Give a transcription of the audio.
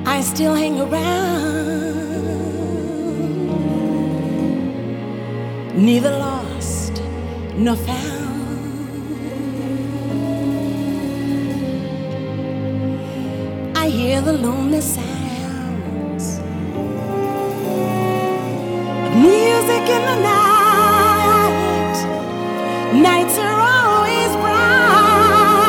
I still hang around, neither lost nor found. I hear the lonely sound